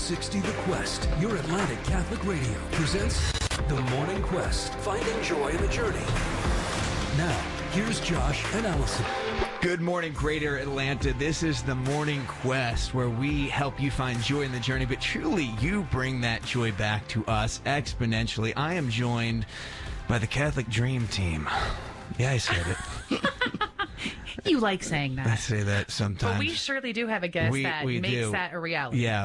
360 The Quest, your Atlantic Catholic Radio, presents The Morning Quest. Finding joy in the journey. Now, here's Josh and Allison. Good morning, Greater Atlanta. This is The Morning Quest, where we help you find joy in the journey, but truly you bring that joy back to us exponentially. I am joined by the Catholic Dream Team. Yeah, I said it. You like saying that. I say that sometimes. But we surely do have a guest that makes that a reality. Yeah,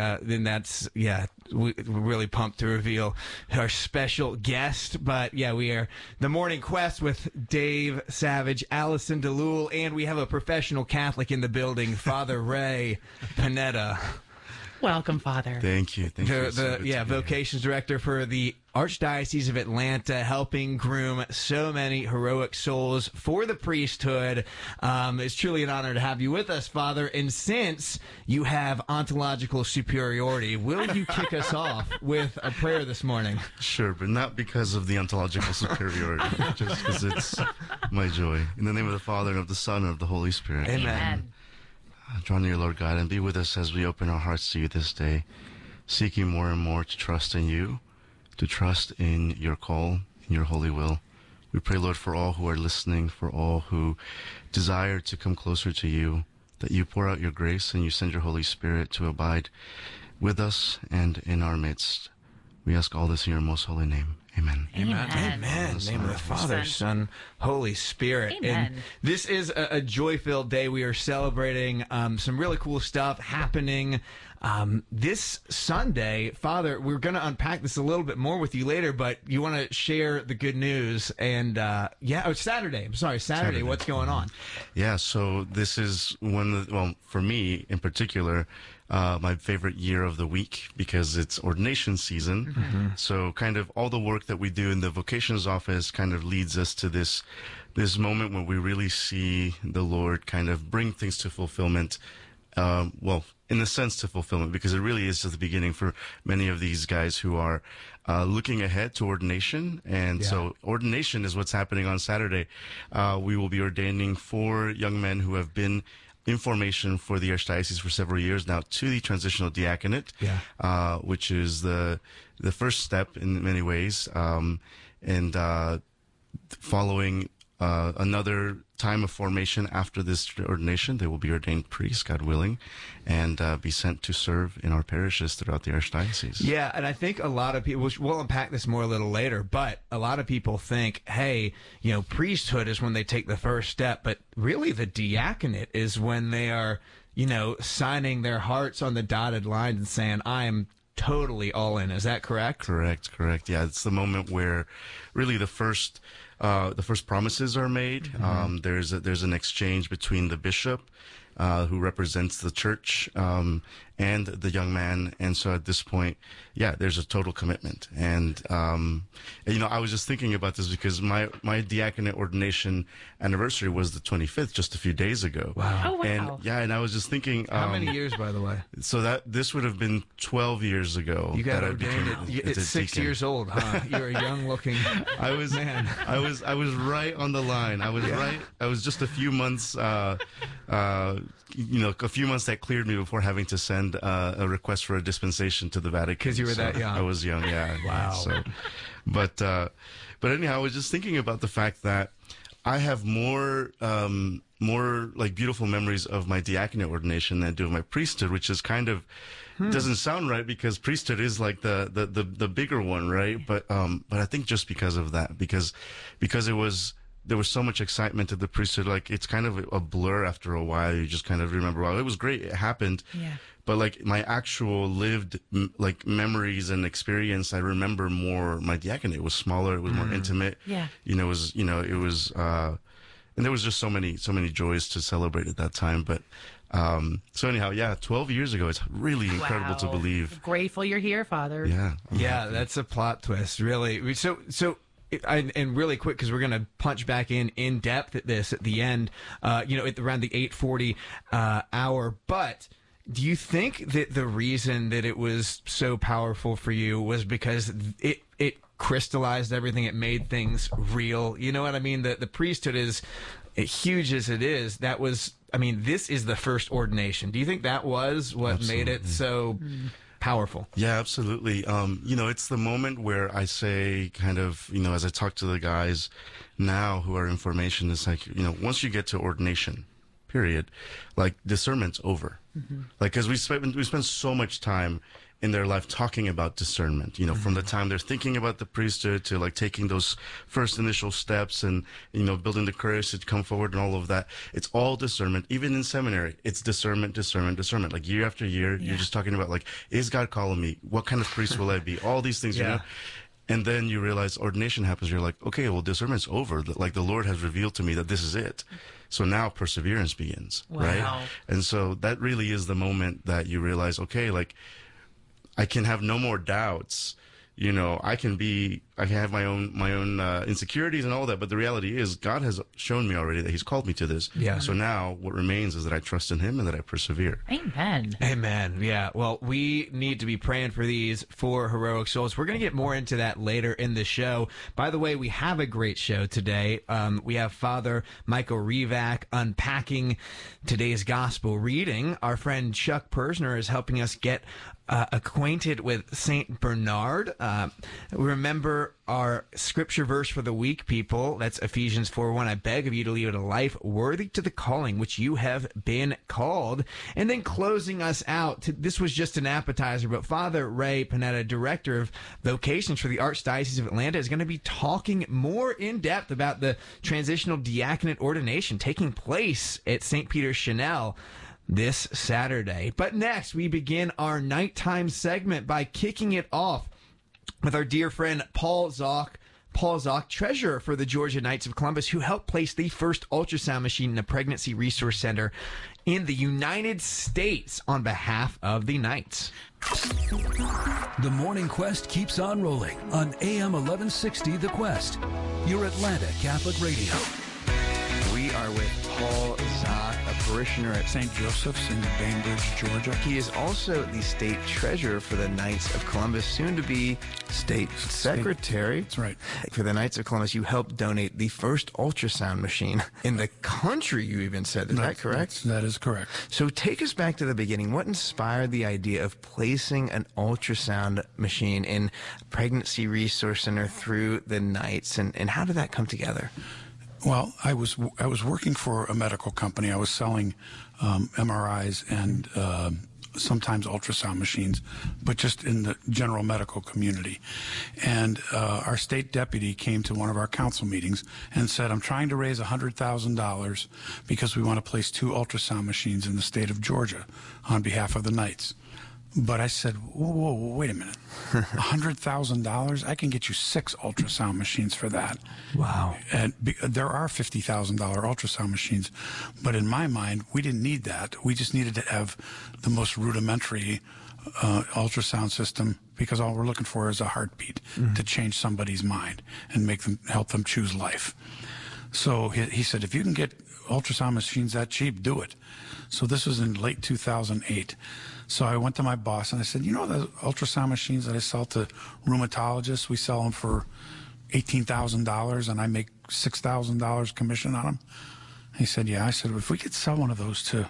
we're really pumped to reveal our special guest. But yeah, we are The Morning Quest with Dave Savage, Allison DeLuel, and we have a professional Catholic in the building, Father Ray Panetta. Welcome, Father. Thank you. Vocations Director for the Archdiocese of Atlanta, helping groom so many heroic souls for the priesthood. It's truly an honor to have you with us, Father. And since you have ontological superiority, will you kick us off with a prayer this morning? Sure, but not because of the ontological superiority, just because it's my joy. In the name of the Father, and of the Son, and of the Holy Spirit. Amen. Draw near, Lord God, and be with us as we open our hearts to you this day, seeking more and more to trust in you, to trust in your call, in your holy will. We pray, Lord, for all who are listening, for all who desire to come closer to you, that you pour out your grace and you send your Holy Spirit to abide with us and in our midst. We ask all this in your most holy name. Amen. Amen. Amen. In the name of the Father, Son, Holy Spirit. Amen. And this is a joy-filled day. We are celebrating some really cool stuff happening this Sunday. Father, we're going to unpack this a little bit more with you later, but you want to share the good news. And Saturday. I'm sorry, Saturday. What's going on? Yeah, so this is for me in particular, my favorite year of the week because it's ordination season. Mm-hmm. So kind of all the work that we do in the vocations office kind of leads us to this moment when we really see the Lord kind of bring things to fulfillment. In a sense to fulfillment, because it really is just the beginning for many of these guys who are looking ahead to ordination. And so ordination is what's happening on Saturday. We will be ordaining 4 young men who have been in formation for the Archdiocese for several years now to the transitional diaconate, which is the first step in many ways. Following another time of formation after this ordination, they will be ordained priests, God willing, and be sent to serve in our parishes throughout the Archdiocese. Yeah, and I think a lot of people, we'll unpack this more a little later, but a lot of people think, hey, priesthood is when they take the first step, but really the diaconate is when they are, signing their hearts on the dotted line and saying, I am totally all in. Is that correct? Correct. Yeah, it's the moment where really the first promises are made. Mm-hmm. There's an exchange between the bishop, who represents the church, and the young man. And so at this point, there's a total commitment. And I was just thinking about this because my diaconate ordination anniversary was the 25th, just a few days ago. Wow. Oh, wow. And I was just thinking, how many years, by the way? So this would have been 12 years ago. You got ordained at 6 years old, huh? You're a young looking man. I was right on the line. I was right. I was just a few months, a few months that cleared me before having to send a request for a dispensation to the Vatican. Because you were that young. I was young, yeah. Wow. So, but anyhow, I was just thinking about the fact that I have more like beautiful memories of my diaconate ordination than I do of my priesthood, which is kind of doesn't sound right because priesthood is like the bigger one, right? But I think just because of that, because there was so much excitement at the priesthood, like it's kind of a blur after a while. You just kind of remember, well, it was great, it happened. Yeah. But like my actual lived like memories and experience, I remember more my diaconate. It was smaller, it was more intimate. Yeah. It was and there was just so many joys to celebrate at that time. But so anyhow, 12 years ago, it's really incredible to believe. Grateful you're here, Father. Yeah, that's a plot twist, really. So and really quick, because we're going to punch back in depth at this at the end, at around the 8:40 hour. But do you think that the reason that it was so powerful for you was because it crystallized everything? It made things real. You know what I mean? The priesthood is huge as it is. That was, I mean, this is the first ordination. Do you think that was what made it so powerful. Yeah, absolutely. It's the moment where I say kind of, as I talk to the guys now who are in formation, it's like, once you get to ordination, period, like discernment's over. Mm-hmm. Like, because we spend so much time in their life talking about discernment, from the time they're thinking about the priesthood to like taking those first initial steps and, building the courage to come forward and all of that. It's all discernment. Even in seminary, it's discernment. Like year after year, you're just talking about like, is God calling me? What kind of priest will I be? All these things, And then you realize ordination happens. You're like, okay, well, discernment's over. Like the Lord has revealed to me that this is it. So now perseverance begins, right? And so that really is the moment that you realize, okay, like, I can have no more doubts. I can have my own insecurities and all that. But the reality is God has shown me already that he's called me to this. Yeah. So now what remains is that I trust in him and that I persevere. Amen. Amen. Yeah. Well, we need to be praying for these 4 heroic souls. We're going to get more into that later in the show. By the way, we have a great show today. We have Father Michael Rivak unpacking today's gospel reading. Our friend Chuck Persner is helping us get acquainted with Saint Bernard. Remember our scripture verse for the week, people. That's Ephesians 4:1. I beg of you to lead a life worthy to the calling which you have been called. And then closing us out, this was just an appetizer, but Father Ray Panetta, Director of Vocations for the Archdiocese of Atlanta, is going to be talking more in depth about the transitional diaconate ordination taking place at St. Peter's Chanel this Saturday. But next, we begin our nighttime segment by kicking it off with our dear friend Paul Zock, treasurer for the Georgia Knights of Columbus, who helped place the first ultrasound machine in a pregnancy resource center in the United States on behalf of the Knights. The Morning Quest keeps on rolling on AM 1160 The Quest, your Atlanta Catholic Radio. We are with Paul Zock, a parishioner at St. Joseph's in Bainbridge, Georgia. He is also the state treasurer for the Knights of Columbus, soon to be state secretary. That's right. For the Knights of Columbus, you helped donate the first ultrasound machine in the country, you even said. Is that correct? That is correct. So take us back to the beginning. What inspired the idea of placing an ultrasound machine in Pregnancy Resource Center through the Knights, and how did that come together? Well, I was working for a medical company. I was selling MRIs and sometimes ultrasound machines, but just in the general medical community. And our state deputy came to one of our council meetings and said, I'm trying to raise $100,000 because we want to place 2 ultrasound machines in the state of Georgia on behalf of the Knights. But I said, whoa, wait a minute. $100,000? I can get you 6 ultrasound machines for that. Wow. And there are $50,000 ultrasound machines. But in my mind, we didn't need that. We just needed to have the most rudimentary ultrasound system, because all we're looking for is a heartbeat to change somebody's mind and help them choose life. So he said, if you can get ultrasound machines that cheap, do it. So this was in late 2008. So I went to my boss and I said, the ultrasound machines that I sell to rheumatologists, we sell them for $18,000 and I make $6,000 commission on them. He said, yeah. I said, if we could sell one of those to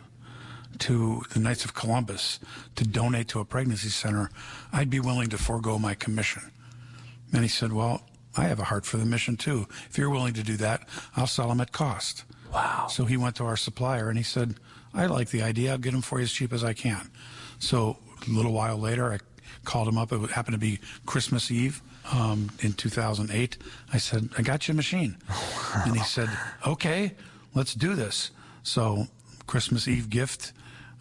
the Knights of Columbus to donate to a pregnancy center, I'd be willing to forego my commission. And he said, well, I have a heart for the mission too. If you're willing to do that, I'll sell them at cost. Wow. So he went to our supplier and he said, I like the idea. I'll get them for you as cheap as I can. So a little while later, I called him up. It happened to be Christmas Eve in 2008. I said, I got you a machine. Wow. And he said, okay, let's do this. So Christmas Eve gift,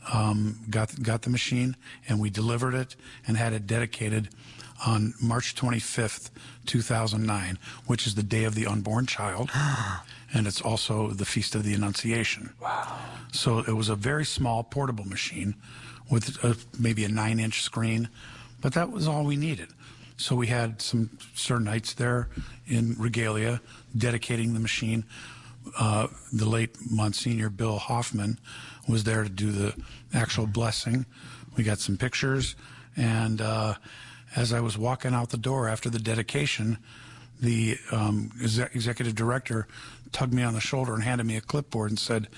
got the machine, and we delivered it and had it dedicated on March 25th, 2009, which is the day of the unborn child. And it's also the Feast of the Annunciation. Wow. So it was a very small portable machine with maybe a 9-inch screen, but that was all we needed. So we had some Sir Knights there in regalia dedicating the machine. The late Monsignor Bill Hoffman was there to do the actual blessing. We got some pictures, and as I was walking out the door after the dedication, the executive director tugged me on the shoulder and handed me a clipboard and said,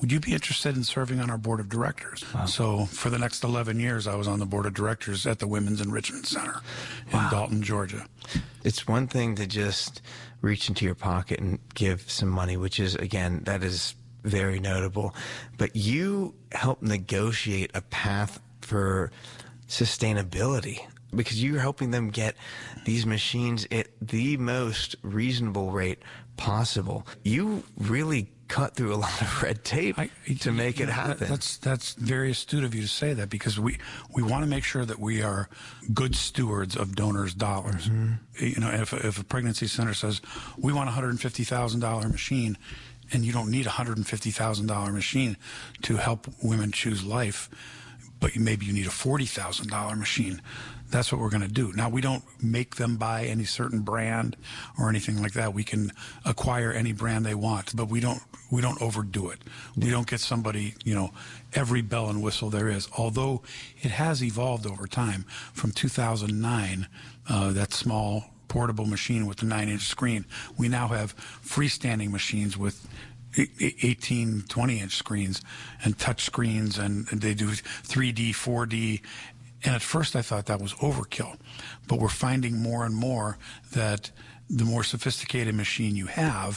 would you be interested in serving on our board of directors? Wow. So for the next 11 years, I was on the board of directors at the Women's Enrichment Center in Dalton, Georgia. It's one thing to just reach into your pocket and give some money, which is, again, that is very notable. But you help negotiate a path for sustainability, because you're helping them get these machines at the most reasonable rate possible. You really cut through a lot of red tape to make it happen. That's very astute of you to say that, because we want to make sure that we are good stewards of donors' dollars. You know, if a pregnancy center says we want a $150,000 machine, and you don't need a $150,000 machine to help women choose life, but maybe you need a $40,000 machine, that's what we're going to do. Now, we don't make them buy any certain brand or anything like that. We can acquire any brand they want, but we don't overdo it. We don't get somebody, you know, every bell and whistle there is. Although it has evolved over time. From 2009, that small portable machine with the 9-inch screen, we now have freestanding machines with 18, 20-inch screens and touch screens, and they do 3D, 4D. And at first I thought that was overkill, but we're finding more and more that the more sophisticated machine you have,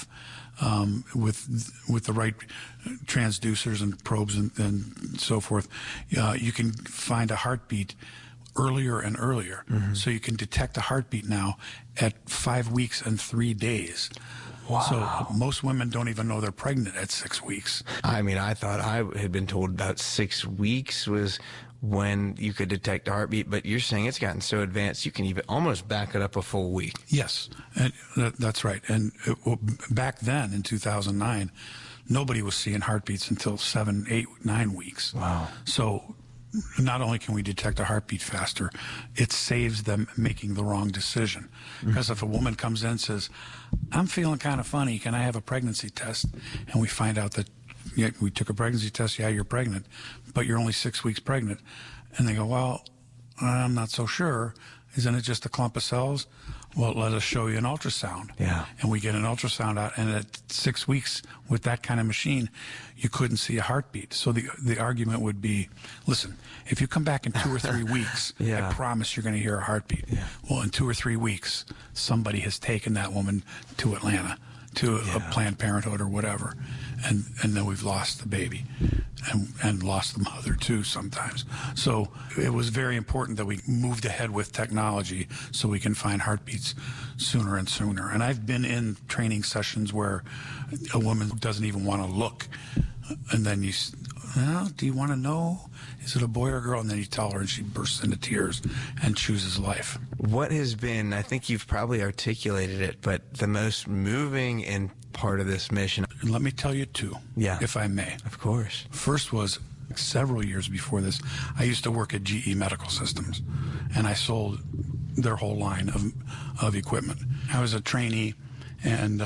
with the right transducers and probes and so forth, you can find a heartbeat earlier and earlier. So you can detect a heartbeat now at 5 weeks and 3 days. Wow. So most women don't even know they're pregnant at 6 weeks. I mean, I thought I had been told about 6 weeks was when you could detect a heartbeat, but you're saying it's gotten so advanced you can even almost back it up a full week. Yes, and that's right. And back then in 2009, nobody was seeing heartbeats until 7, 8, 9 weeks. Wow. So not only can we detect a heartbeat faster, it saves them making the wrong decision. Because if a woman comes in and says, I'm feeling kind of funny, can I have a pregnancy test? And we find out that, yeah, we took a pregnancy test, yeah, you're pregnant, but you're only 6 weeks pregnant. And they go, well, I'm not so sure. Isn't it just a clump of cells? Well, let us show you an ultrasound. Yeah. And we get an ultrasound out, and at 6 weeks with that kind of machine, you couldn't see a heartbeat. So the argument would be, listen, if you come back in 2 or 3 weeks, I promise you're going to hear a heartbeat. Yeah. Well, in 2 or 3 weeks, somebody has taken that woman to Atlanta, to a Planned Parenthood or whatever, and then we've lost the baby and lost the mother too sometimes. So it was very important that we moved ahead with technology so we can find heartbeats sooner and sooner. And I've been in training sessions where a woman doesn't even want to look, and then you, well, do you want to know? Is it a boy or a girl? And then you tell her, and she bursts into tears and chooses life. What has been, I think you've probably articulated it, but the most moving and part of this mission? Let me tell you two, if I may. Of course. First was several years before this. I used to work at GE Medical Systems, and I sold their whole line of equipment. I was a trainee, and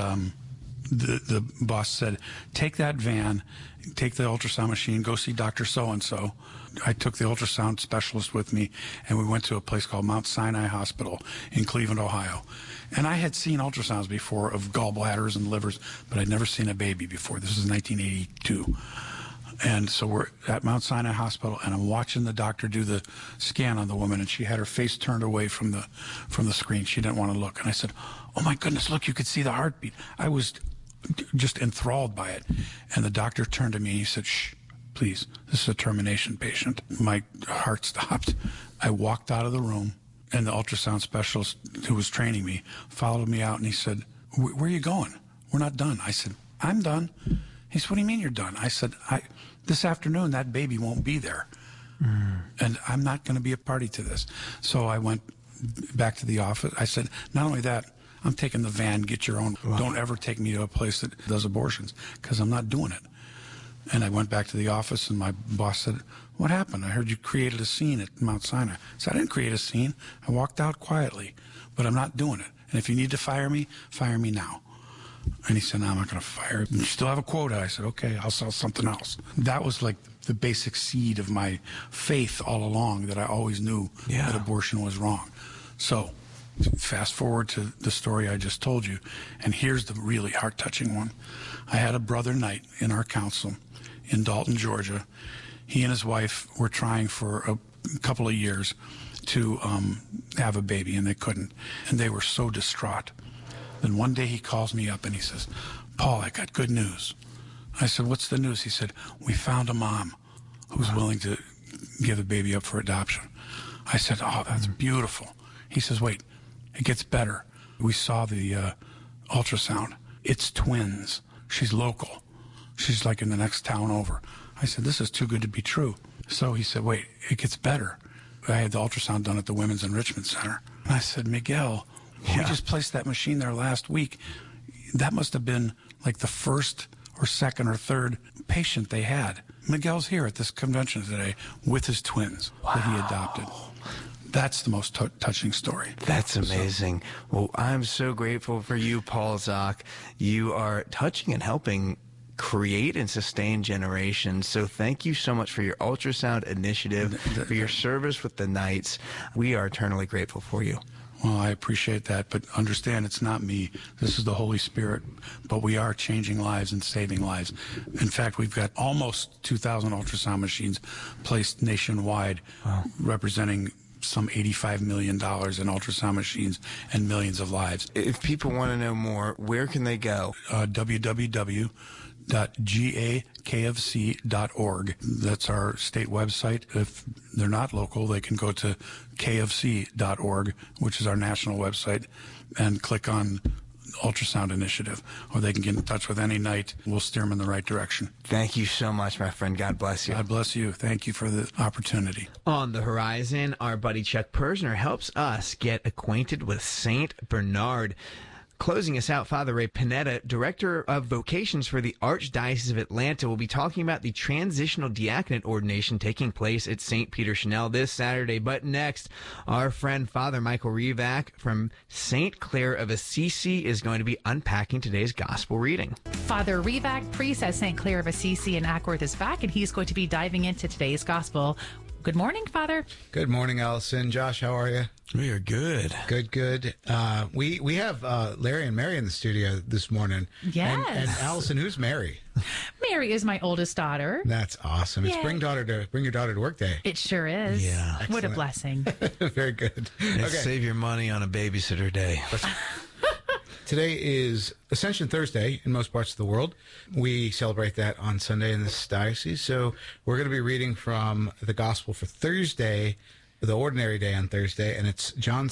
the boss said, take that van, take the ultrasound machine, go see Dr. So-and-so. I took the ultrasound specialist with me, and we went to a place called Mount Sinai Hospital in Cleveland, Ohio. And I had seen ultrasounds before of gallbladders and livers, but I'd never seen a baby before. This is 1982. And so we're at Mount Sinai Hospital, and I'm watching the doctor do the scan on the woman, and she had her face turned away from the screen. She didn't want to look. And I said, oh, my goodness, look, you could see the heartbeat. I was just enthralled by it. And the doctor turned to me, and he said, shh, please, this is a termination patient. My heart stopped. I walked out of the room, and the ultrasound specialist who was training me followed me out, and he said, where are you going? We're not done. I said, I'm done. He said, what do you mean you're done? I said, this afternoon, that baby won't be there. And I'm not going to be a party to this. So I went back to the office. I said, not only that, I'm taking the van, get your own. Wow. Don't ever take me to a place that does abortions, because I'm not doing it. And I went back to the office, and my boss said, what happened? I heard you created a scene at Mount Sinai. I said, I didn't create a scene. I walked out quietly, but I'm not doing it. And if you need to fire me now. And he said, no, I'm not going to fire you. You still have a quota. I said, okay, I'll sell something else. That was like the basic seed of my faith all along, that I always knew that abortion was wrong. So fast forward to the story I just told you, and here's the really heart-touching one. I had a brother Knight in our council, in Dalton, Georgia. He and his wife were trying for a couple of years to have a baby, and they couldn't. And they were so distraught. Then one day he calls me up and he says, Paul, I got good news. I said, what's the news? He said, we found a mom who's willing to give the baby up for adoption. I said, oh, that's beautiful. He says, wait, it gets better. We saw the ultrasound. It's twins. She's local. She's like in the next town over. I said, this is too good to be true. So he said, wait, it gets better. I had the ultrasound done at the Women's Enrichment Center. And I said, Miguel, we just placed that machine there last week. That must have been like the first or second or third patient they had. Miguel's here at this convention today with his twins that he adopted. That's the most touching story. That's amazing. Well, I'm so grateful for you, Paul Zak. You are touching and helping create and sustain generations. So thank you so much for your ultrasound initiative, for your service with the Knights. We are eternally grateful for you. Well, I appreciate that, but understand it's not me. This is the Holy Spirit, but we are changing lives and saving lives. In fact, we've got almost 2,000 ultrasound machines placed nationwide, representing some $85 million in ultrasound machines and millions of lives. If people want to know more, where can they go? www.gakfc.org. That's our state website. If they're not local, they can go to kfc.org, which is our national website, and click on Ultrasound Initiative, or they can get in touch with any Knight. We'll steer them in the right direction. Thank you so much, my friend. God bless you. God bless you. Thank you for the opportunity. On the horizon, our buddy Chuck Persner helps us get acquainted with St. Bernard. Closing us out, Father Ray Panetta, Director of Vocations for the Archdiocese of Atlanta, will be talking about the transitional diaconate ordination taking place at St. Peter Chanel this Saturday. But next, our friend Father Michael Revac from St. Clare of Assisi is going to be unpacking today's gospel reading. Father Revac, priest at St. Clare of Assisi in Ackworth, is back, and he's going to be diving into today's gospel. Good morning, Father. Good morning, Allison. Josh, how are you? We are good. Good. We have Larry and Mary in the studio this morning. Yes. And Allison, who's Mary? Mary is my oldest daughter. That's awesome. It's bring your daughter to work day. It sure is. Yeah. Excellent. What a blessing. Very good. Okay. Save your money on a babysitter day. Today is Ascension Thursday in most parts of the world. We celebrate that on Sunday in this diocese. So we're going to be reading from the Gospel for Thursday, the ordinary day on Thursday, and it's John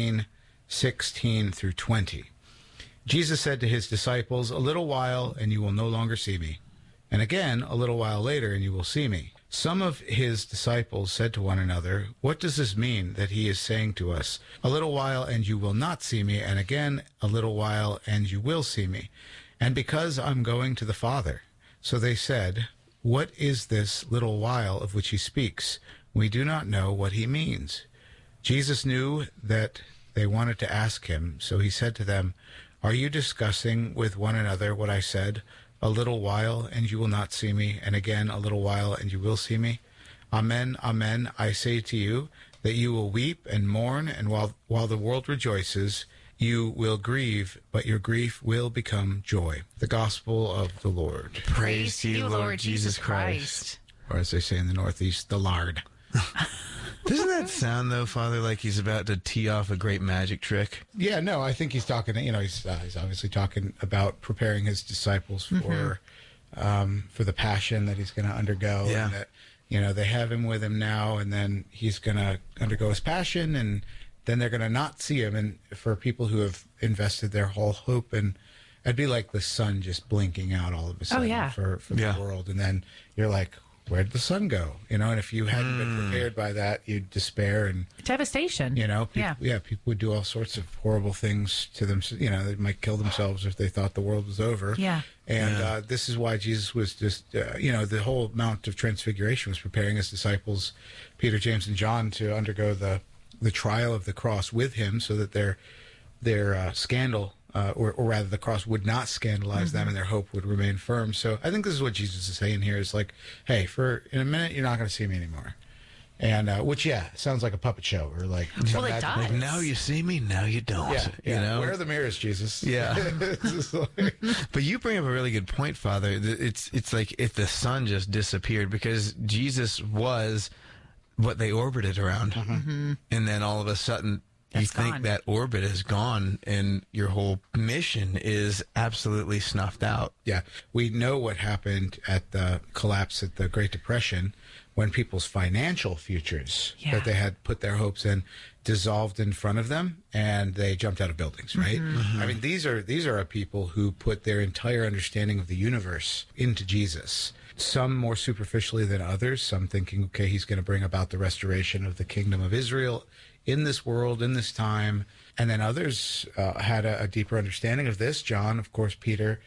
16:16 through 20. Jesus said to his disciples, "A little while, and you will no longer see me. And again, a little while later, and you will see me." Some of his disciples said to one another, "What does this mean that he is saying to us, 'A little while and you will not see me, and again a little while and you will see me'? And because I'm going to the Father." So they said, "What is this little while of which he speaks? We do not know what he means." Jesus knew that they wanted to ask him, so he said to them, "Are you discussing with one another what I said? A little while, and you will not see me, and again a little while, and you will see me? Amen, amen, I say to you, that you will weep and mourn, and while the world rejoices, you will grieve, but your grief will become joy." The Gospel of the Lord. Praise to you, Lord Jesus Christ. Or as they say in the Northeast, the lard. Doesn't that sound, though, Father, like he's about to tee off a great magic trick? Yeah, no, I think he's talking, he's obviously talking about preparing his disciples for the passion that he's going to undergo. Yeah. And that, they have him with him now, and then he's going to undergo his passion, and then they're going to not see him. And for people who have invested their whole hope, and it'd be like the sun just blinking out all of a sudden for the world. And then you're like, where did the sun go? And if you hadn't been prepared by that, you'd despair and devastation. People would do all sorts of horrible things to them. They might kill themselves if they thought the world was over. Yeah. And this is why Jesus was just, the whole Mount of Transfiguration was preparing his disciples, Peter, James, and John, to undergo the trial of the cross with him, so that their scandal. Or rather, the cross would not scandalize them, and their hope would remain firm. So I think this is what Jesus is saying here: is like, hey, in a minute, you're not going to see me anymore. And which, sounds like a puppet show or like. Well, it does. Like, now you see me, now you don't. Yeah, You know? Where are the mirrors, Jesus? Yeah. It's just like- But you bring up a really good point, Father. It's like if the sun just disappeared, because Jesus was what they orbited around. And then all of a sudden, you That's think gone. that orbit is gone and your whole mission is absolutely snuffed out. Yeah, we know what happened at the collapse at the Great Depression when people's financial futures Yeah. that they had put their hopes in dissolved in front of them, and they jumped out of buildings. Right? I mean, these are a people who put their entire understanding of the universe into Jesus. Some more superficially than others. Some thinking, okay, he's going to bring about the restoration of the kingdom of Israel in this world, in this time. And then others had a deeper understanding of this. John, of course, Peter,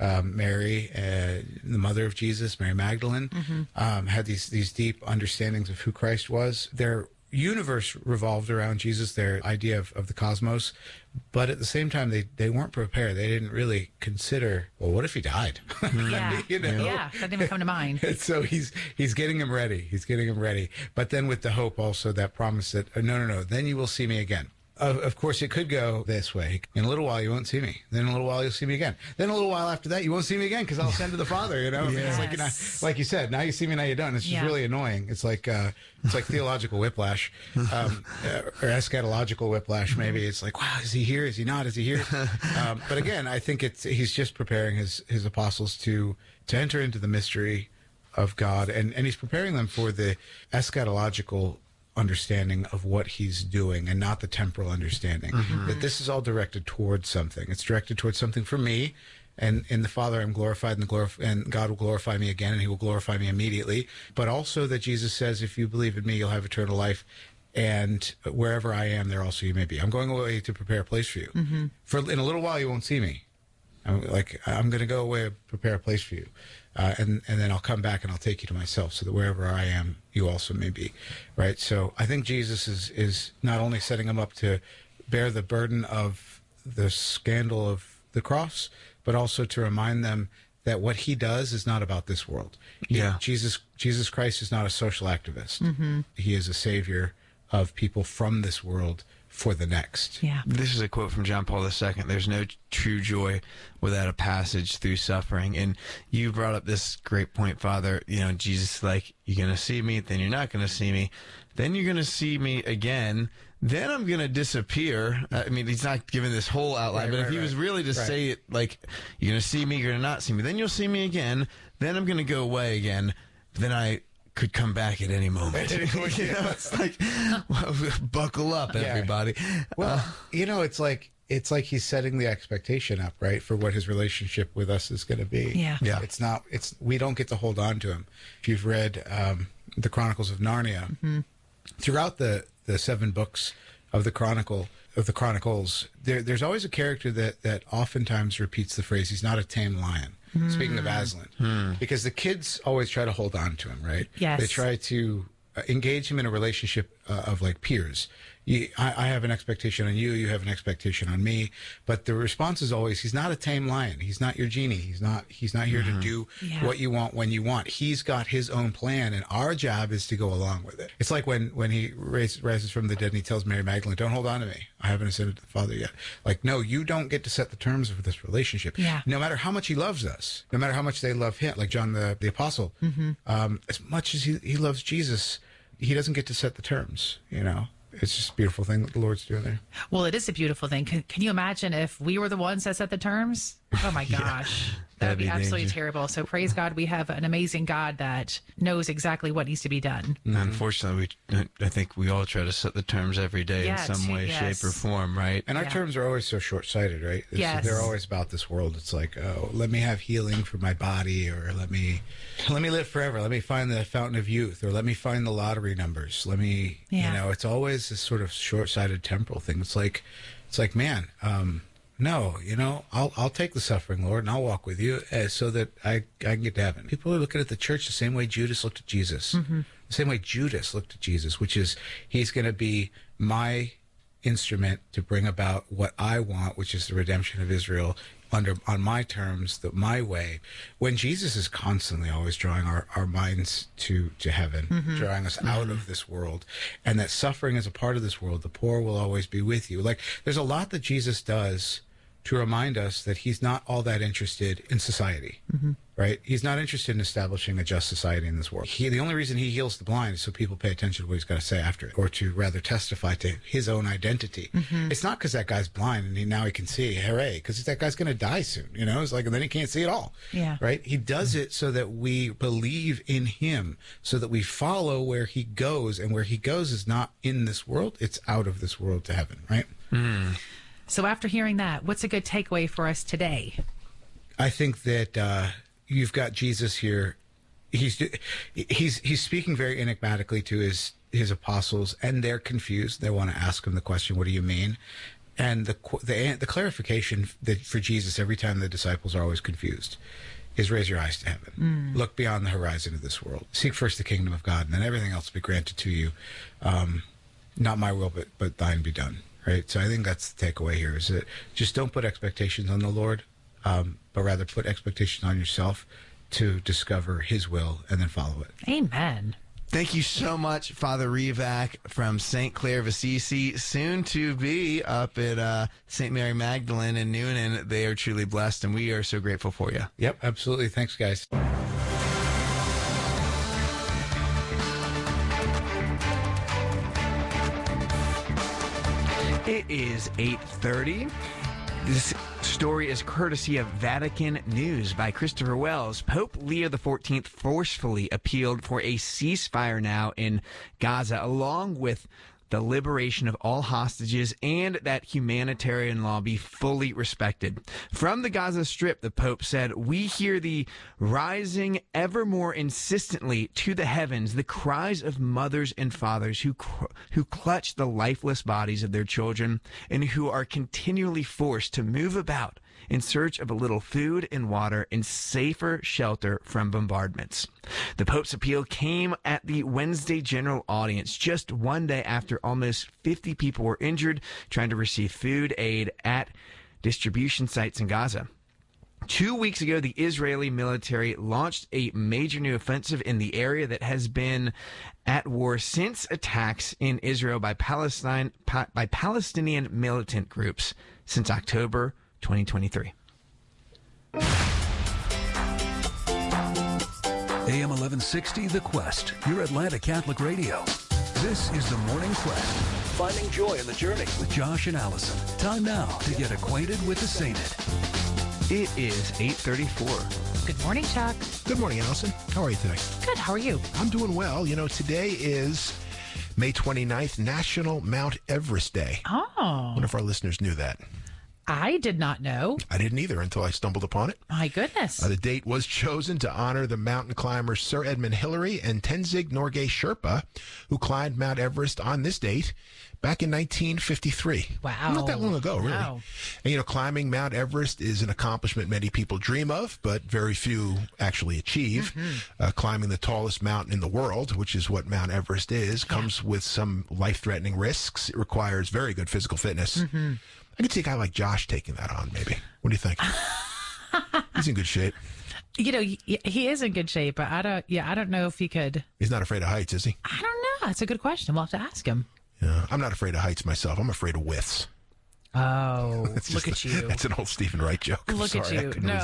Mary, the mother of Jesus, Mary Magdalene, had these deep understandings of who Christ was. Their universe revolved around Jesus, their idea of the cosmos. But at the same time, they weren't prepared. They didn't really consider, well, what if he died? Yeah. You know? Yeah. That didn't even come to mind. And so he's getting him ready. He's getting him ready. But then with the hope also, that promise that, no, then you will see me again. Of course, it could go this way. In a little while, you won't see me. Then in a little while, you'll see me again. Then a little while after that, you won't see me again because I'll ascend to the Father. You know, I mean, it's like, like you said, now you see me, now you don't. It's just really annoying. It's like theological whiplash, or eschatological whiplash. Maybe it's like, wow, is he here? Is he not? Is he here? But again, I think he's just preparing his apostles to enter into the mystery of God, and he's preparing them for the eschatological understanding of what he's doing and not the temporal understanding. That this is all directed towards something. It's directed towards something for me, and in the Father I'm glorified, and God will glorify me again, and he will glorify me immediately. But also that Jesus says, if you believe in me, you'll have eternal life, and wherever I am, there also you may be. I'm going away to prepare a place for you. For in a little while you won't see me. I'm going to go away and prepare a place for you. And then I'll come back and I'll take you to myself, so that wherever I am, you also may be. Right? So I think Jesus is not only setting them up to bear the burden of the scandal of the cross, but also to remind them that what he does is not about this world. Jesus Christ is not a social activist. He is a savior of people from this world for the next. Yeah. This is a quote from John Paul II. There's no true joy without a passage through suffering. And you brought up this great point, Father. You know, Jesus is like, you're going to see me, then you're not going to see me. Then you're going to see me again. Then I'm going to disappear. I mean, he's not giving this whole outline, but if he was really to say it like, you're going to see me, you're going to not see me. Then you'll see me again. Then I'm going to go away again. Then I could come back at any moment. You know, it's like, well, buckle up, everybody. Well, it's like he's setting the expectation up, right, for what his relationship with us is going to be. Yeah. We don't get to hold on to him. If you've read the Chronicles of Narnia, throughout the 7 books of the Chronicles, there's always a character that oftentimes repeats the phrase, he's not a tame lion. Speaking of Aslan, because the kids always try to hold on to him, right? Yes. They try to engage him in a relationship of like peers. I have an expectation on you, you have an expectation on me, but the response is always, he's not a tame lion. He's not your genie. He's not here to do what you want when you want. He's got his own plan, and our job is to go along with it. It's like when he rises from the dead and he tells Mary Magdalene, don't hold on to me. I haven't ascended to the Father yet. Like, no, you don't get to set the terms of this relationship. Yeah. No matter how much he loves us, no matter how much they love him, like John the Apostle, as much as he loves Jesus, he doesn't get to set the terms, you know. It's just a beautiful thing that the Lord's doing there. Well, it is a beautiful thing. Can you imagine if we were the ones that set the terms? Oh, my gosh. That would be absolutely dangerous. terrible. So praise God, we have an amazing God that knows exactly what needs to be done. Unfortunately, I think we all try to set the terms every day in some way, shape, or form, right? And our terms are always so short-sighted, right? Yes. They're always about this world. It's like, oh, let me have healing for my body, or let me live forever. Let me find the fountain of youth, or let me find the lottery numbers. Let me, it's always this sort of short-sighted temporal thing. It's like, man, no, I'll take the suffering, Lord, and I'll walk with you so that I can get to heaven. People are looking at the church the same way Judas looked at Jesus. The same way Judas looked at Jesus, which is, he's going to be my instrument to bring about what I want, which is the redemption of Israel on my terms, my way, when Jesus is constantly always drawing our minds to heaven, drawing us out of this world, and that suffering is a part of this world. The poor will always be with you. Like, there's a lot that Jesus does to remind us that he's not all that interested in society, right? He's not interested in establishing a just society in this world. The only reason he heals the blind is so people pay attention to what he's got to say after it, or to rather testify to his own identity. It's not because that guy's blind and now he can see, hooray, because that guy's going to die soon, you know? It's like, and then he can't see at all, right? He does it so that we believe in him, so that we follow where he goes, and where he goes is not in this world, it's out of this world to heaven, right? So after hearing that, what's a good takeaway for us today? I think that you've got Jesus here. He's speaking very enigmatically to his apostles, and they're confused. They want to ask him the question, "What do you mean?" And the clarification that for Jesus every time the disciples are always confused is raise your eyes to heaven. Look beyond the horizon of this world. Seek first the kingdom of God, and then everything else will be granted to you. Not my will, but thine be done. Right, so I think that's the takeaway here, is that just don't put expectations on the Lord, but rather put expectations on yourself to discover his will and then follow it. Amen. Thank you so much, Father Revac from St. Clair of Assisi, soon to be up at St. Mary Magdalene in Noonan. They are truly blessed, and we are so grateful for you. Yep, absolutely. Thanks, guys. It is 8:30. This story is courtesy of Vatican News by Christopher Wells. Pope Leo XIV forcefully appealed for a ceasefire now in Gaza, along with the liberation of all hostages and that humanitarian law be fully respected. From the Gaza Strip, the Pope said, "We hear the rising ever more insistently to the heavens, the cries of mothers and fathers who clutch the lifeless bodies of their children and who are continually forced to move about in search of a little food and water and safer shelter from bombardments." The Pope's appeal came at the Wednesday general audience, just one day after almost 50 people were injured trying to receive food aid at distribution sites in Gaza. 2 weeks ago, the Israeli military launched a major new offensive in the area that has been at war since attacks in Israel by Palestinian militant groups since October 2023. AM 1160, The Quest, your Atlanta Catholic radio. This is the Morning Quest. Finding joy in the journey with Josh and Allison. Time now to get acquainted with the sainted. It is 8:34. Good morning, Chuck. Good morning, Allison. How are you today? Good. How are you? I'm doing well. You know, today is May 29th, National Mount Everest Day. Oh. One of our listeners knew that. I did not know. I didn't either until I stumbled upon it. My goodness. The date was chosen to honor the mountain climbers Sir Edmund Hillary and Tenzing Norgay Sherpa, who climbed Mount Everest on this date back in 1953. Wow. Not that long ago, really. Wow. And, you know, climbing Mount Everest is an accomplishment many people dream of, but very few actually achieve. Climbing the tallest mountain in the world, which is what Mount Everest is, comes with some life-threatening risks. It requires very good physical fitness. I could see a guy like Josh taking that on, maybe. What do you think? He's in good shape. You know, he is in good shape, but I don't know if he could. He's not afraid of heights, is he? I don't know. That's a good question. We'll have to ask him. Yeah, I'm not afraid of heights myself. I'm afraid of widths. Oh, look at you. That's an old Stephen Wright joke. Look at you. No.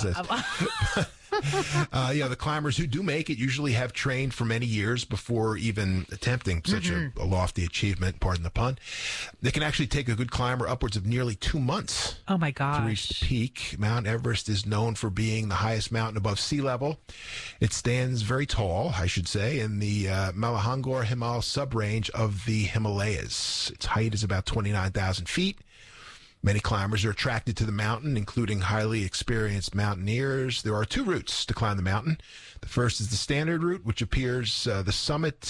The climbers who do make it usually have trained for many years before even attempting such a lofty achievement, pardon the pun. They can actually take a good climber upwards of nearly 2 months Oh, my gosh. to reach the peak. Mount Everest is known for being the highest mountain above sea level. It stands very tall, I should say, in the Malahangor Himal subrange of the Himalayas. Its height is about 29,000 feet. Many climbers are attracted to the mountain, including highly experienced mountaineers. There are 2 routes to climb the mountain. The first is the standard route, which approaches the summit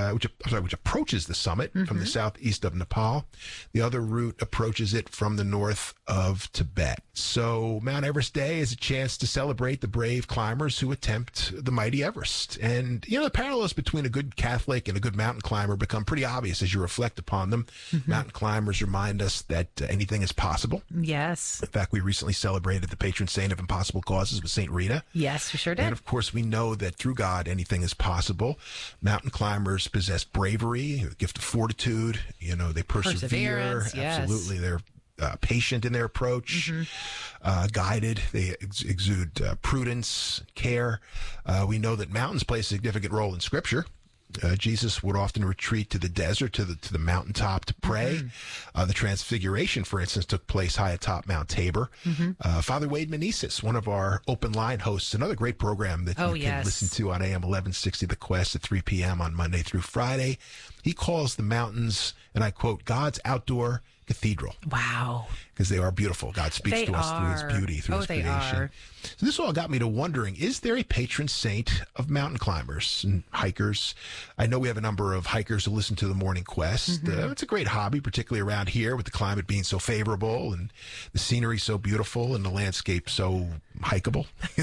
from the southeast of Nepal. The other route approaches it from the north of Tibet. So Mount Everest Day is a chance to celebrate the brave climbers who attempt the mighty Everest. And, you know, the parallels between a good Catholic and a good mountain climber become pretty obvious as you reflect upon them. Mountain climbers remind us that anything is possible. Yes. In fact, we recently celebrated the patron saint of impossible causes with St. Rita. Yes, we sure did. And of course, we know that through God, anything is possible. Mountain climbers possess bravery, a gift of fortitude. They persevere. Perseverance, yes. Absolutely. They're patient in their approach, guided. They exude prudence, care. We know that mountains play a significant role in Scripture. Jesus would often retreat to the desert, to the mountaintop to pray. The Transfiguration, for instance, took place high atop Mount Tabor. Father Wade Meneses, one of our open line hosts, another great program that you can listen to on AM 1160 The Quest at 3 p.m. on Monday through Friday. He calls the mountains, and I quote, God's outdoor cathedral. Wow. Because they are beautiful. God speaks to us through his beauty, through his creation. So this all got me to wondering, is there a patron saint of mountain climbers and hikers? I know we have a number of hikers who listen to the Morning Quest. It's a great hobby, particularly around here with the climate being so favorable and the scenery so beautiful and the landscape so hikeable.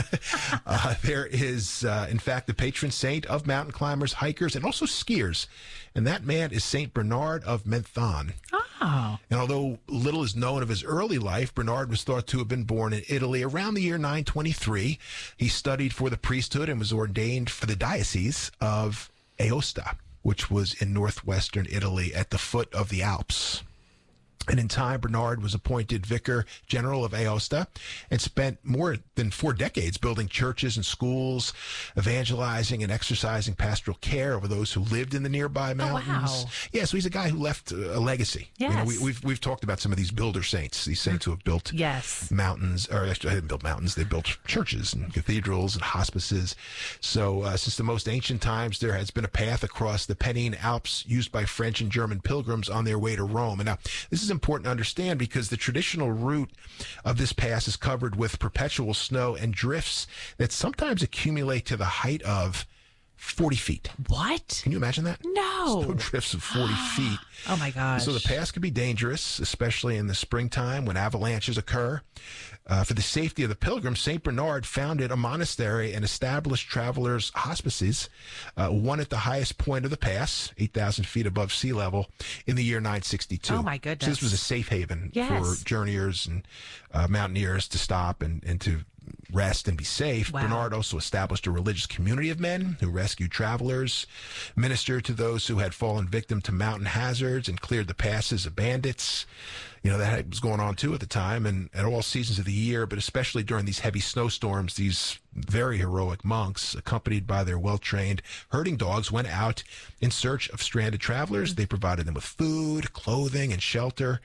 There is, in fact, the patron saint of mountain climbers, hikers, and also skiers. And that man is St. Bernard of Menthon. Oh. And although little is known of his early life, Bernard was thought to have been born in Italy around the year 923. He studied for the priesthood and was ordained for the diocese of Aosta, which was in northwestern Italy at the foot of the Alps. And in time, Bernard was appointed vicar general of Aosta and spent more than 4 decades building churches and schools, evangelizing and exercising pastoral care over those who lived in the nearby mountains. Oh, wow. Yeah, so he's a guy who left a legacy. Yes. We've talked about some of these builder saints, these saints who have built mountains, or actually, they didn't build mountains, they built churches and cathedrals and hospices. So since the most ancient times, there has been a path across the Pennine Alps used by French and German pilgrims on their way to Rome. And now, this is important to understand because the traditional route of this pass is covered with perpetual snow and drifts that sometimes accumulate to the height of 40 feet. What? Can you imagine that? No. Snow drifts of 40 feet. Oh, my gosh. So the pass can be dangerous, especially in the springtime when avalanches occur. For the safety of the pilgrims, St. Bernard founded a monastery and established travelers' hospices, one at the highest point of the pass, 8,000 feet above sea level, in the year 962. Oh, my goodness. So this was a safe haven for journeyers and mountaineers to stop and to rest and be safe. Wow. Bernard also established a religious community of men who rescued travelers, ministered to those who had fallen victim to mountain hazards, and cleared the passes of bandits. That was going on too at the time and at all seasons of the year, but especially during these heavy snowstorms, these very heroic monks, accompanied by their well-trained herding dogs, went out in search of stranded travelers. They provided them with food, clothing, and shelter.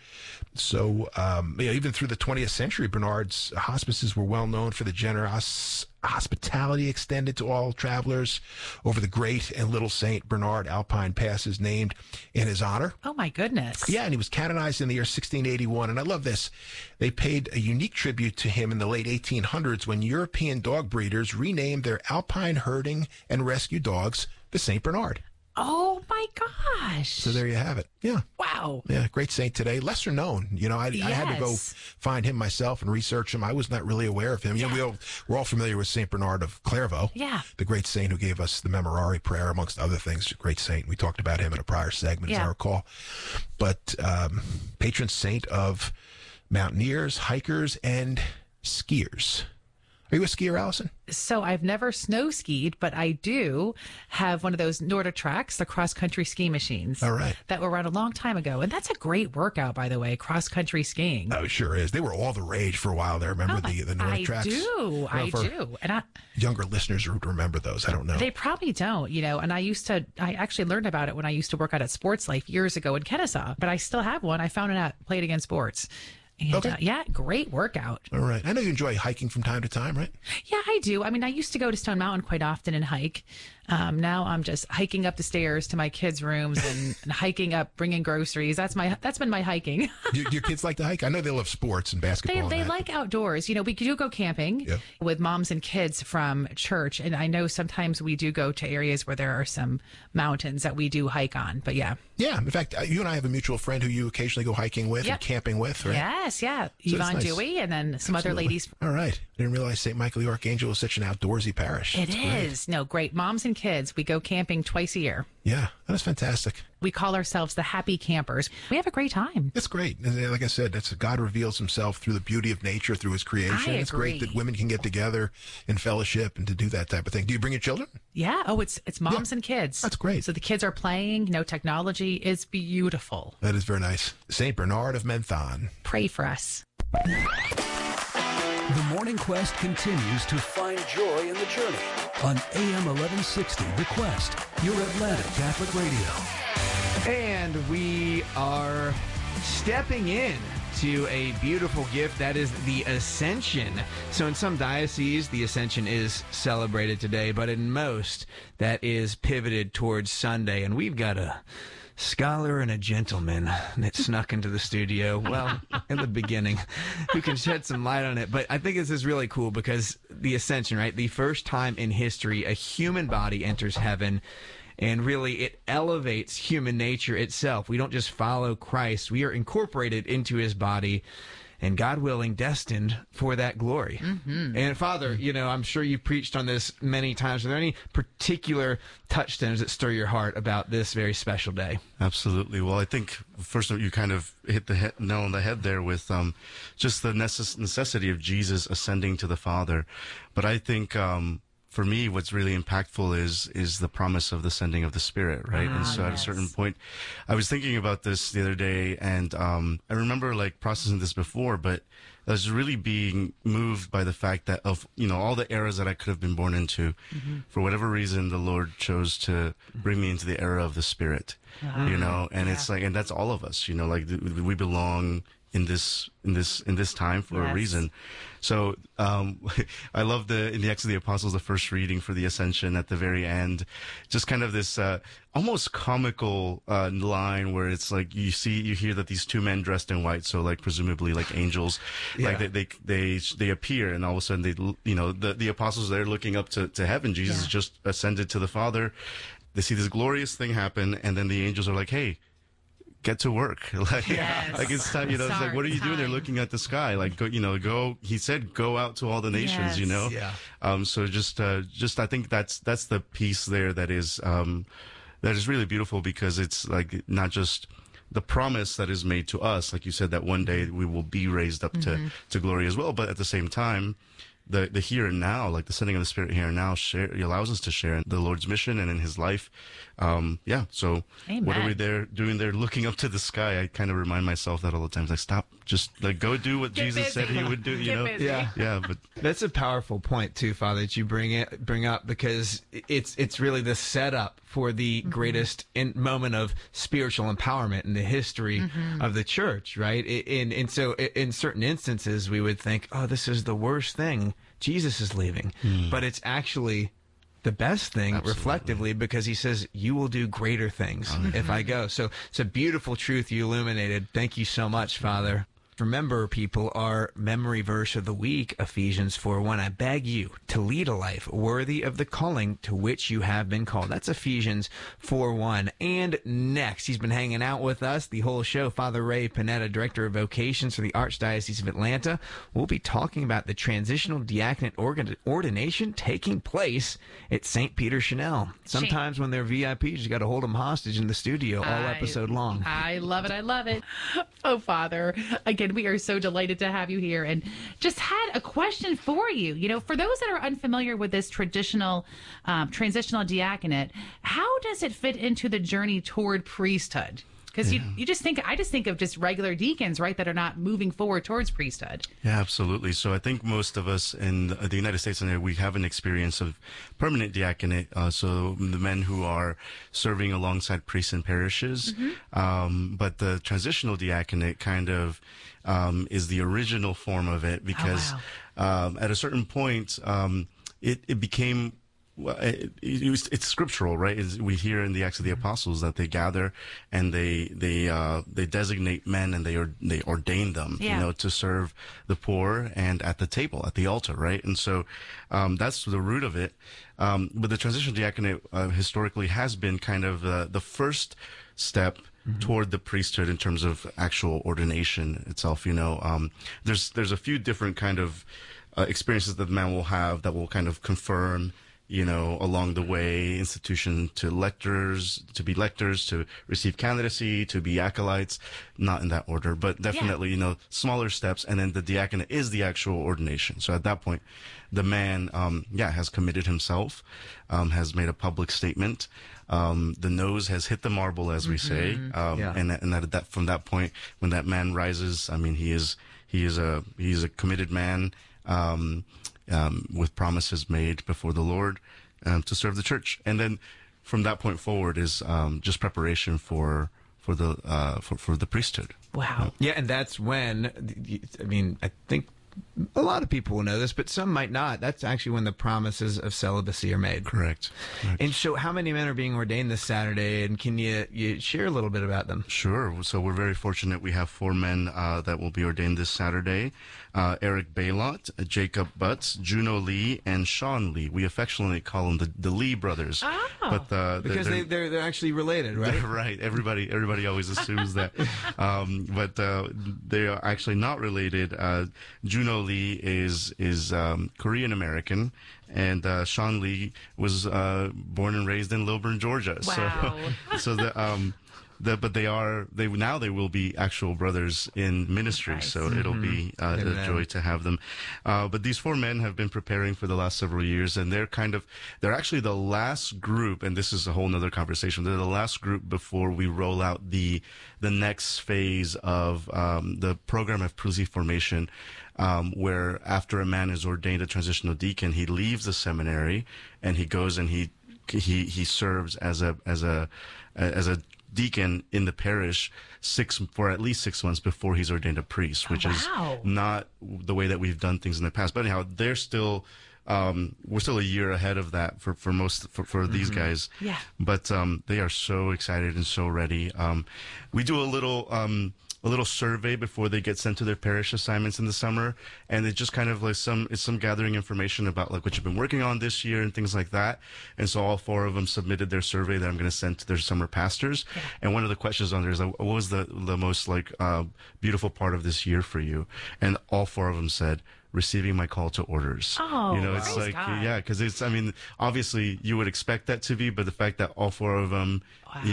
So even through the 20th century, Bernard's hospices were well known for the generous hospitality extended to all travelers over the Great and Little St. Bernard Alpine passes named in his honor. Oh, my goodness. Yeah, and he was canonized in the year 1681. And I love this. They paid a unique tribute to him in the late 1800s when European dog breeders renamed their alpine herding and rescue dogs the St. Bernard. Oh, my gosh. So there you have it. Yeah. Wow. Yeah, great saint today. Lesser known. I had to go find him myself and research him. I was not really aware of him. We're all familiar with St. Bernard of Clairvaux. Yeah. The great saint who gave us the Memorare prayer, amongst other things. Great saint. We talked about him in a prior segment, as I recall. But patron saint of mountaineers, hikers, and skiers. Are you a skier, Allison? So I've never snow skied, but I do have one of those Norditrax, the cross-country ski machines. All right. That were around a long time ago. And that's a great workout, by the way, cross-country skiing. Oh, it sure is. They were all the rage for a while there. Remember the Norditrax? I do. And younger listeners would remember those. I don't know. They probably don't, And I actually learned about it when I used to work out at Sports Life years ago in Kennesaw. But I still have one. I found it at Play It Again Sports. And, great workout. All right. I know you enjoy hiking from time to time, right? Yeah, I do. I mean, I used to go to Stone Mountain quite often and hike. Now I'm just hiking up the stairs to my kids' rooms and hiking up, bringing groceries. That's been my hiking. Do your kids like to hike? I know they love sports and basketball. They like outdoors. We do go camping with moms and kids from church. And I know sometimes we do go to areas where there are some mountains that we do hike on. But yeah. Yeah. In fact, you and I have a mutual friend who you occasionally go hiking with and camping with, right? Yes, yeah. So Yvonne nice. Dewey and then some other ladies. All right. I didn't realize St. Michael the Archangel is such an outdoorsy parish. It is. No, great. Moms and kids. We go camping twice a year. Yeah, that's fantastic. We call ourselves the Happy Campers. We have a great time. It's great. And like I said, that's God reveals himself through the beauty of nature, through his creation. It's great that women can get together in fellowship and to do that type of thing. Do you bring your children? Yeah. Oh, it's moms and kids. That's great. So the kids are playing, no technology. It's beautiful. That is very nice. St. Bernard of Menthon. Pray for us. The Morning Quest continues to find joy in the journey on AM 1160 The Quest, your Atlanta Catholic Radio. And we are stepping in to a beautiful gift that is the Ascension. So in some dioceses, the Ascension is celebrated today, but in most, that is pivoted towards Sunday. And we've got a scholar and a gentleman that snuck into the studio, well, in the beginning, who can shed some light on it. But I think this is really cool because the Ascension, right? The first time in history a human body enters heaven, and really it elevates human nature itself. We don't just follow Christ. We are incorporated into his body and, God willing, destined for that glory. Mm-hmm. And Father, you know, I'm sure you've preached on this many times. Are there any particular touchstones that stir your heart about this very special day? Absolutely. Well, I think first of all, you kind of hit the nail on the head there with just the necessity of Jesus ascending to the Father. But I think for me, what's really impactful is the promise of the sending of the Spirit, right? And so at a certain point, I was thinking about this the other day, and I remember like processing this before, but I was really being moved by the fact that of, you know, all the eras that I could have been born into. Mm-hmm. For whatever reason, the Lord chose to bring me into the era of the Spirit, you know, and it's like, and that's all of us, you know, like we belong in this time for a reason. So I love in the Acts of the Apostles, the first reading for the Ascension at the very end, just kind of this almost comical line where it's like you hear that these two men dressed in white, so like presumably like angels, like they appear, and all of a sudden the apostles, they're looking up to heaven. Jesus just ascended to the Father. They see this glorious thing happen, and then the angels are like, "Hey, get to work." Like it's time, you know, it's like, what are you doing? They're looking at the sky. Like, go, he said, go out to all the nations, you know? Yeah. So just I think that's the piece there that is really beautiful, because it's like not just the promise that is made to us, like you said, that one day we will be raised up to glory as well. But at the same time, the here and now, like the sending of the Spirit here and now, allows us to share in the Lord's mission and in his life. So Amen. What are we doing there looking up to the sky? I kind of remind myself that all the time. Like, stop, just like go do what Jesus said he would do, you know? Busy. Yeah. But that's a powerful point too, Father, that you bring up, because it's really the setup for the greatest moment of spiritual empowerment in the history of the church, right? And so in certain instances, we would think, oh, this is the worst thing. Jesus is leaving. But it's actually the best thing, reflectively, because he says, you will do greater things if I go. So it's a beautiful truth you illuminated. Thank you so much, Father. Remember, people, our memory verse of the week, Ephesians 4:1. I beg you to lead a life worthy of the calling to which you have been called. That's Ephesians 4:1. And next, he's been hanging out with us the whole show, Father Ray Panetta, Director of Vocations for the Archdiocese of Atlanta. We'll be talking about the transitional diaconate ordination taking place at St. Peter Chanel. Sometimes when they're VIPs, you got to hold them hostage in the studio all episode long. I love it. I love it. Oh, Father, again, we are so delighted to have you here, and just had a question for you. You know, for those that are unfamiliar with this traditional transitional diaconate, how does it fit into the journey toward priesthood? Because I just think of just regular deacons, right, that are not moving forward towards priesthood. Yeah, absolutely. So I think most of us in the United States, we have an experience of permanent diaconate. So the men who are serving alongside priests in parishes. But the transitional diaconate kind of is the original form of it, because at a certain point, it became... it's scriptural, right? We hear in the Acts of the Apostles that they gather and they designate men and they ordain them, you know, to serve the poor and at the table, at the altar, right? And so that's the root of it. But the transitional diaconate historically has been kind of the first step toward the priesthood in terms of actual ordination itself. You know, there's a few different kind of experiences that the man will have that will kind of confirm, along the way, institution to lectors, to be lectors, to receive candidacy, to be acolytes, not in that order, but definitely, smaller steps. And then the diaconate is the actual ordination. So at that point, the man, has committed himself, has made a public statement. The nose has hit the marble, as we say. And that from that point, when that man rises, I mean, he's a committed man, with promises made before the Lord, to serve the church. And then from that point forward is, just preparation for the priesthood. Wow. Yeah, and that's when, I mean, I think a lot of people will know this, but some might not. That's actually when the promises of celibacy are made. Correct. And so how many men are being ordained this Saturday, and can you share a little bit about them? Sure. So we're very fortunate. We have 4 men that will be ordained this Saturday. Eric Baylott, Jacob Butts, Juno Lee, and Sean Lee. We affectionately call them the Lee brothers. Oh. But Because they're actually related, right? Right. Everybody always assumes that. But they are actually not related. Juno Lee is Korean American, and Sean Lee was born and raised in Lilburn, Georgia. Wow. But they will be actual brothers in ministry. Nice. So it'll be a joy to have them. But these 4 men have been preparing for the last several years, and they're actually the last group, and this is a whole nother conversation. They're the last group before we roll out the next phase of the program of priestly formation, where after a man is ordained a transitional deacon, he leaves the seminary and he goes and he serves as a deacon in the parish for at least 6 months before he's ordained a priest, which is not the way that we've done things in the past. But anyhow, they're still we're still a year ahead of that for these guys. Yeah. But they are so excited and so ready. We do a little survey before they get sent to their parish assignments in the summer, and it's just kind of like some gathering information about like what you've been working on this year and things like that. And so all 4 of them submitted their survey that I'm going to send to their summer pastors. Yeah. And one of the questions on there is like, what was the most beautiful part of this year for you? And all 4 of them said, receiving my call to orders. Oh, it's like, God. Yeah, because it's, I mean, obviously you would expect that to be, but the fact that all 4 of them,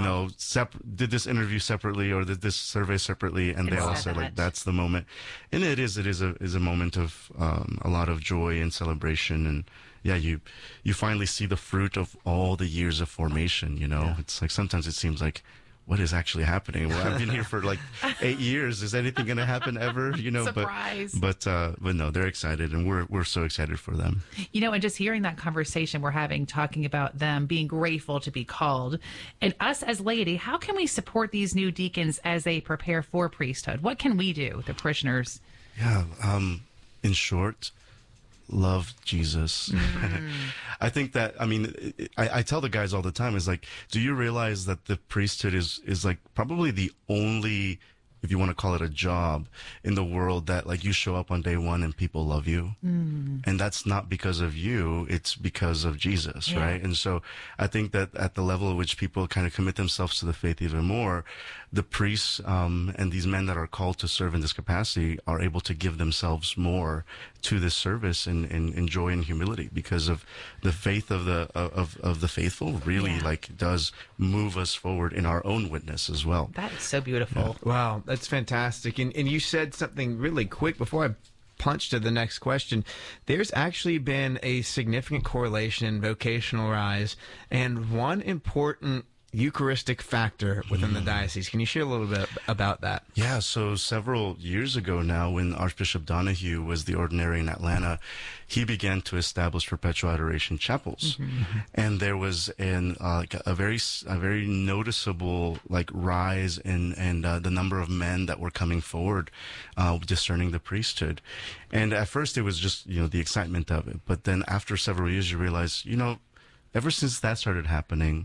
did this interview separately or did this survey separately, and they all said like, that's the moment. And it is a moment of a lot of joy and celebration. And yeah, you finally see the fruit of all the years of formation, It's like, sometimes it seems like, what is actually happening? Well, I've been here for like 8 years. Is anything going to happen ever? Surprise. But no, they're excited, and we're so excited for them. And just hearing that conversation we're having, talking about them being grateful to be called, and us as laity, how can we support these new deacons as they prepare for priesthood? What can we do, the parishioners? Yeah. In short, love Jesus. I think that, I tell the guys all the time, is like, do you realize that the priesthood is like probably the only, if you want to call it a job in the world, that like you show up on day one and people love you. And that's not because of you, it's because of Jesus, right? And so I think that at the level at which people kind of commit themselves to the faith even more, the priests and these men that are called to serve in this capacity are able to give themselves more to this service in joy and humility, because of the faith of the faithful really like does move us forward in our own witness as well. That is so beautiful. Wow, that's fantastic. And you said something really quick before I punch to the next question. There's actually been a significant correlation in vocational rise, and one important Eucharistic factor within the diocese. Can you share a little bit about that? Yeah, so several years ago now, when Archbishop Donahue was the ordinary in Atlanta, he began to establish perpetual adoration chapels, and there was a very noticeable rise in the number of men that were coming forward, discerning the priesthood. And at first, it was just the excitement of it, but then after several years, you realize ever since that started happening,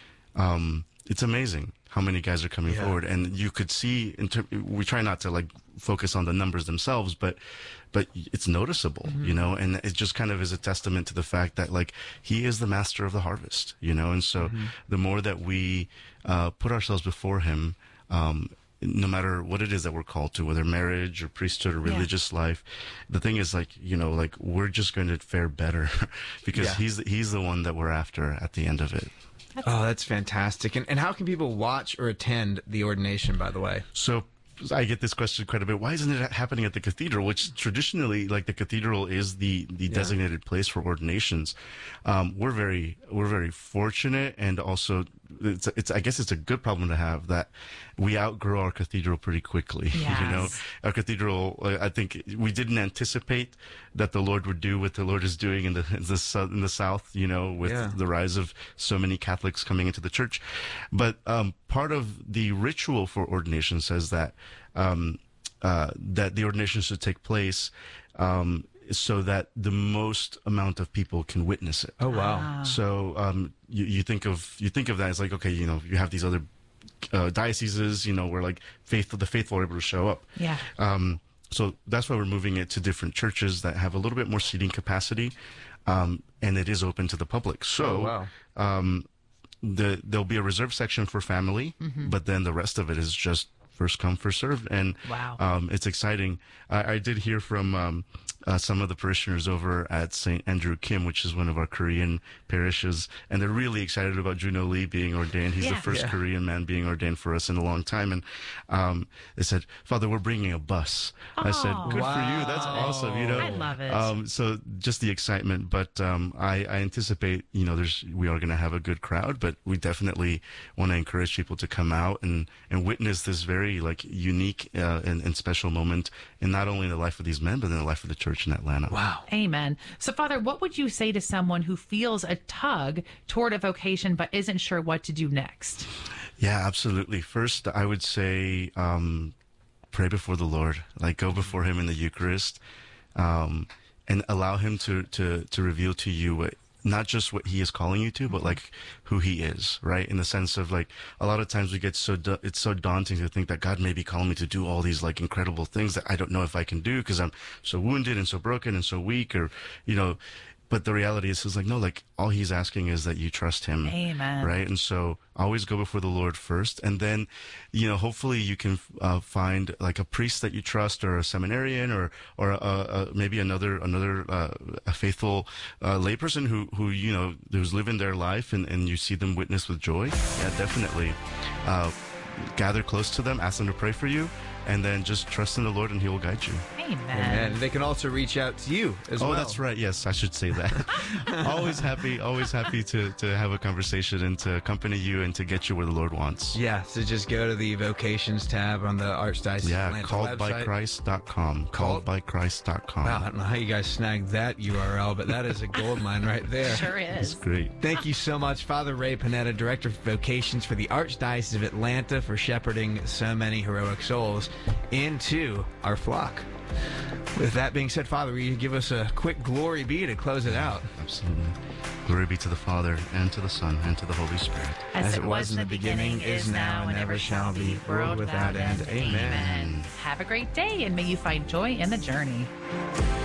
it's amazing how many guys are coming forward, and you could see. We try not to focus on the numbers themselves, but it's noticeable, and it just kind of is a testament to the fact that he is the master of the harvest, and so the more that we put ourselves before him, no matter what it is that we're called to, whether marriage or priesthood or religious life, the thing is like, like we're just going to fare better because he's the one that we're after at the end of it. Oh, that's fantastic. And how can people watch or attend the ordination, by the way? So I get this question quite a bit. Why isn't it happening at the cathedral? Which traditionally, like the cathedral is the designated place for ordinations. We're very fortunate, and also it's I guess it's a good problem to have that we outgrow our cathedral pretty quickly. Yes. Our cathedral, I think we didn't anticipate that the Lord would do what the Lord is doing in the South, with the rise of so many Catholics coming into the church. But part of the ritual for ordination says that that the ordination should take place so that the most amount of people can witness it. Oh, wow. So you think of that as like, okay, you have these other dioceses, where like the faithful are able to show up. Yeah. So that's why we're moving it to different churches that have a little bit more seating capacity, and it is open to the public. So there'll be a reserved section for family, but then the rest of it is just first come, first served. And it's exciting. I did hear from some of the parishioners over at St. Andrew Kim, which is one of our Korean parishes, and they're really excited about Juno Lee being ordained. He's the first Korean man being ordained for us in a long time. And they said, Father, we're bringing a bus. I said, good for you. That's awesome. I love it. So just the excitement. But I anticipate, we are going to have a good crowd, but we definitely want to encourage people to come out and witness this very like unique and special moment in not only the life of these men, but in the life of the church in Atlanta. Wow. Amen. So, Father, what would you say to someone who feels a tug toward a vocation but isn't sure what to do next? Yeah, absolutely. First, I would say pray before the Lord. Like, go before Him in the Eucharist, and allow Him to reveal to you not just what He is calling you to, but like who He is, right? In the sense of like, a lot of times we get it's so daunting to think that God may be calling me to do all these like incredible things that I don't know if I can do because I'm so wounded and so broken and so weak, or, but the reality is like, no, like all He's asking is that you trust Him. Amen. Right? And so always go before the Lord first. And then, hopefully you can find like a priest that you trust, or a seminarian, or maybe another a faithful layperson who's living their life, and you see them witness with joy. Yeah, definitely. Gather close to them, ask them to pray for you, and then just trust in the Lord and He will guide you. Amen. And they can also reach out to you as well. Oh, that's right. Yes, I should say that. always happy to have a conversation and to accompany you and to get you where the Lord wants. Yeah, so just go to the vocations tab on the Archdiocese of Atlanta website. calledbychrist.com. Calledbychrist.com. Wow, I don't know how you guys snagged that URL, but that is a gold mine right there. Sure is. It's great. Thank you so much, Father Ray Panetta, Director of Vocations for the Archdiocese of Atlanta, for shepherding so many heroic souls into our flock. With that being said, Father, will you give us a quick glory be to close it out? Absolutely. Glory be to the Father, and to the Son, and to the Holy Spirit. As it was in the beginning, is now, and ever shall be, world without end. Amen. Have a great day, and may you find joy in the journey.